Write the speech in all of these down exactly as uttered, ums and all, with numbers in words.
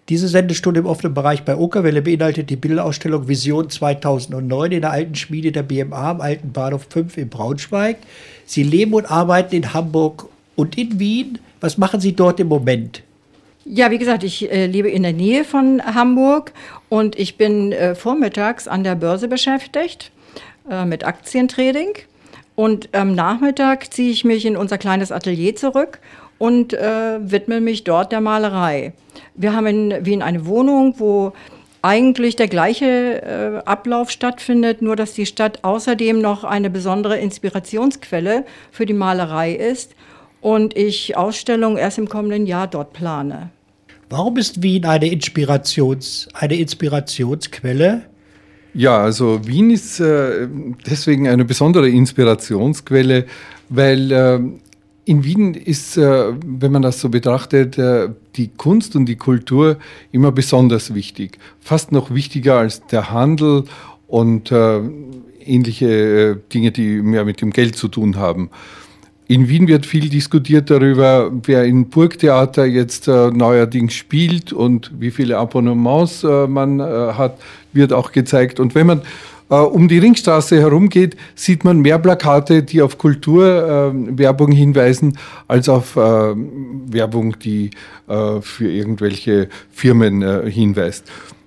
Diese Sendestunde im offenen Bereich bei Okerwelle beinhaltet die Bilderausstellung Vision zweitausendneun in der alten Schmiede der B M A am Alten Bahnhof fünf in Braunschweig. Sie leben und arbeiten in Hamburg und in Wien. Was machen Sie dort im Moment? Ja, wie gesagt, ich äh, lebe in der Nähe von Hamburg und ich bin äh, vormittags an der Börse beschäftigt äh, mit Aktientrading. Und am Nachmittag ziehe ich mich in unser kleines Atelier zurück und äh, widme mich dort der Malerei. Wir haben in Wien eine Wohnung, wo eigentlich der gleiche äh, Ablauf stattfindet, nur dass die Stadt außerdem noch eine besondere Inspirationsquelle für die Malerei ist und ich Ausstellungen erst im kommenden Jahr dort plane. Warum ist Wien eine, Inspirations, eine Inspirationsquelle? Ja, also Wien ist äh, deswegen eine besondere Inspirationsquelle, weil äh, in Wien ist, äh, wenn man das so betrachtet, äh, die Kunst und die Kultur immer besonders wichtig. Fast noch wichtiger als der Handel und äh, ähnliche äh, Dinge, die mehr mit dem Geld zu tun haben. In Wien wird viel diskutiert darüber, wer im Burgtheater jetzt äh, neuerdings spielt und wie viele Abonnements äh, man äh, hat, wird auch gezeigt. Und wenn man äh, um die Ringstraße herumgeht, sieht man mehr Plakate, die auf Kulturwerbung äh, hinweisen, als auf äh, Werbung, die äh, für irgendwelche Firmen äh, hinweist.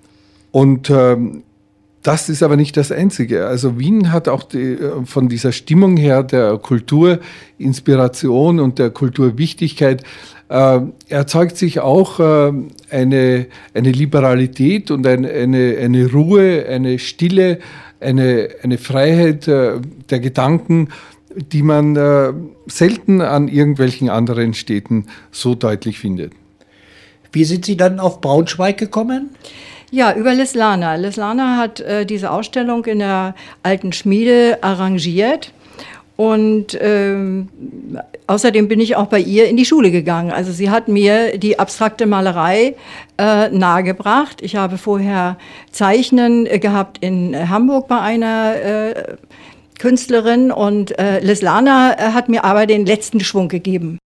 Und ähm, das ist aber nicht das Einzige. Also Wien hat auch die, von dieser Stimmung her der Kulturinspiration und der Kulturwichtigkeit äh, erzeugt sich auch äh, eine, eine Liberalität und ein, eine, eine Ruhe, eine Stille, eine, eine Freiheit äh, der Gedanken, die man äh, selten an irgendwelchen anderen Städten so deutlich findet. Wie sind Sie dann auf Braunschweig gekommen? Ja, über Lislana. Lislana hat äh, diese Ausstellung in der alten Schmiede arrangiert und ähm, außerdem bin ich auch bei ihr in die Schule gegangen. Also sie hat mir die abstrakte Malerei äh, nahegebracht. Ich habe vorher Zeichnen äh, gehabt in Hamburg bei einer äh, Künstlerin und äh, Lislana hat mir aber den letzten Schwung gegeben.